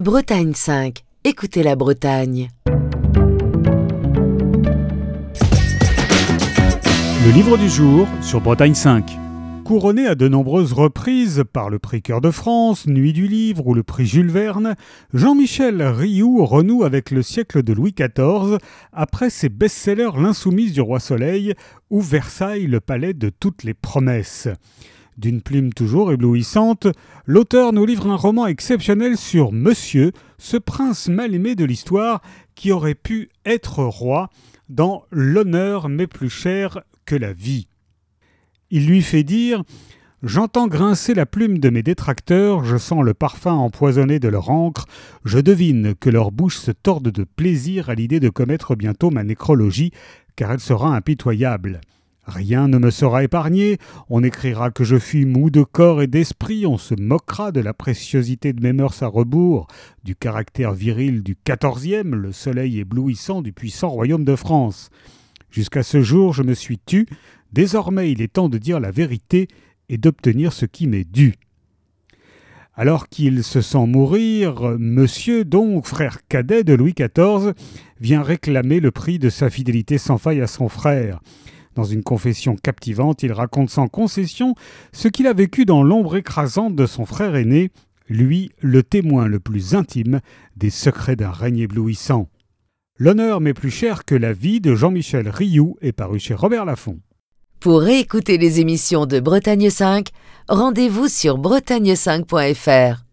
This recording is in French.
Bretagne 5. Écoutez la Bretagne. Le livre du jour sur Bretagne 5. Couronné à de nombreuses reprises par le prix Cœur de France, Nuit du Livre ou le prix Jules Verne, Jean-Michel Rioux renoue avec le siècle de Louis XIV après ses best-sellers L'Insoumise du Roi Soleil ou Versailles, le palais de toutes les promesses. D'une plume toujours éblouissante, l'auteur nous livre un roman exceptionnel sur Monsieur, ce prince mal aimé de l'histoire qui aurait pu être roi dans L'honneur m'est plus cher que la vie. Il lui fait dire « J'entends grincer la plume de mes détracteurs, je sens le parfum empoisonné de leur encre, je devine que leurs bouches se tordent de plaisir à l'idée de commettre bientôt ma nécrologie, car elle sera impitoyable. Rien ne me sera épargné, on écrira que je fus mou de corps et d'esprit, on se moquera de la préciosité de mes mœurs à rebours, du caractère viril du 14e, le soleil éblouissant du puissant royaume de France. Jusqu'à ce jour, je me suis tu, désormais il est temps de dire la vérité et d'obtenir ce qui m'est dû. » Alors qu'il se sent mourir, Monsieur, donc frère cadet de Louis XIV, vient réclamer le prix de sa fidélité sans faille à son frère. Dans une confession captivante, il raconte sans concession ce qu'il a vécu dans l'ombre écrasante de son frère aîné, lui le témoin le plus intime des secrets d'un règne éblouissant. L'honneur m'est plus cher que la vie de Jean-Michel Rioux est paru chez Robert Laffont. Pour réécouter les émissions de Bretagne 5, rendez-vous sur bretagne5.fr.